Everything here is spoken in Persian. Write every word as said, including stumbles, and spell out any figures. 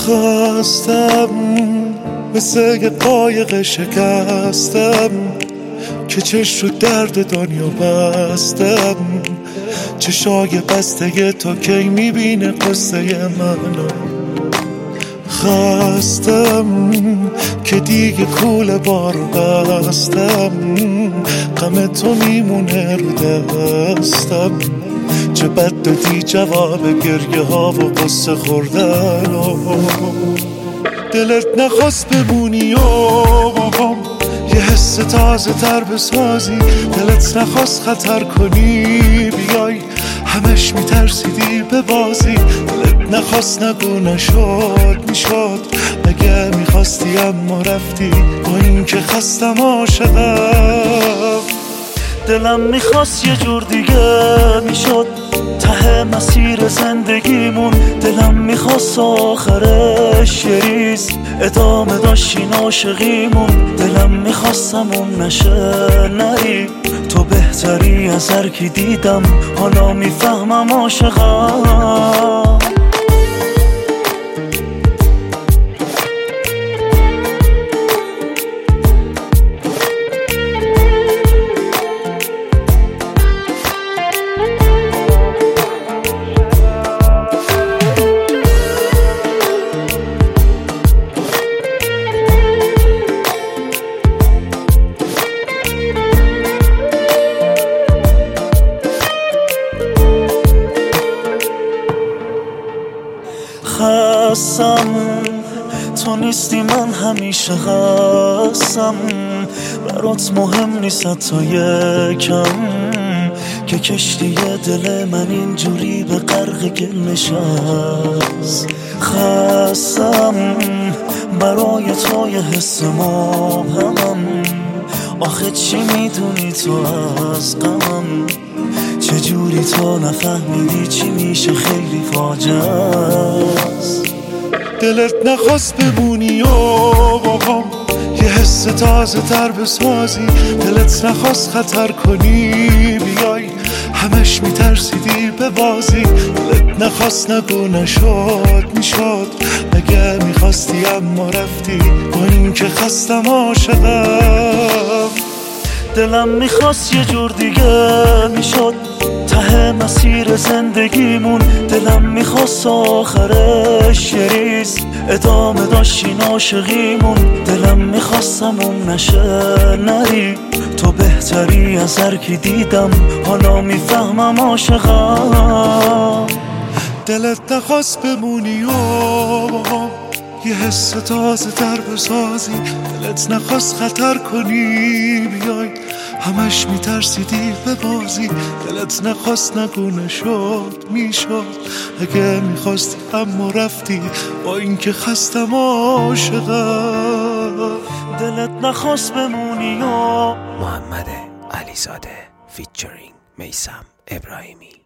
خواستم مثل یه قایق شکستم که چش رو درد دنیا بستم. چشای بسته تو کی میبینه قصه منو. خواستم که دیگه کوله بار بستم. غم تو میمونه رو دستم. چه بد دادی جواب گریه ها و قصه خوردن و دلت نخواست بمونی و یه حس تازه تر بسازی. دلت نخواست خطر کنی بیای همش میترسیدی به بازی. دلت نخواست نگو نشد میشد مگه میخواستی اما رفتی با این که خستم عاشقم. دلم میخواست یه جور دیگه میشد ته مسیر زندگیمون. دلم میخواست آخرش یه ریز ادامه داشتین عاشقیمون. دلم میخواستمون نشه نری تو بهتری از هر کی دیدم. حالا میفهمم عاشقم. خستم تو نیستی من همیشه خستم. برات مهم نیست تا یکم که کشتی دل من اینجوری به غرق گل نشست. خستم برای تو یه حس مبهمم. آخه چی میدونی تو از غمم؟ چجوری تو نفهمیدی چی میشه خیلی فاجعه است. دلت نخواست بمونی و باقام یه حس تازه تر بسازی. دلت نخواست خطر کنی بیای همش میترسیدی به بازی. دلت نخواست نگو نشد میشد مگه میخواستی اما رفتی با این که خستم عاشقم. دلم میخواست یه جور دیگه میشد ته مسیر زندگیمون. دلم میخواست آخرش یه ریز ادامه داشتین عاشقیمون. دلم میخواستمون نشه نری تو بهتری از هر کی دیدم. حالا میفهمم عاشقم. دلت نخواست بمونی و یه حس تازه تر بسازی. دلت نخواست خطر کنی بیای همش میترسیدی به بازی. دلت نخواست نگو نشد میشد اگه میخواستی اما رفتی با این که خستم عاشقم. دلت نخواست بمونی و محمد علیزاده فیچرینگ میثم ابراهیمی.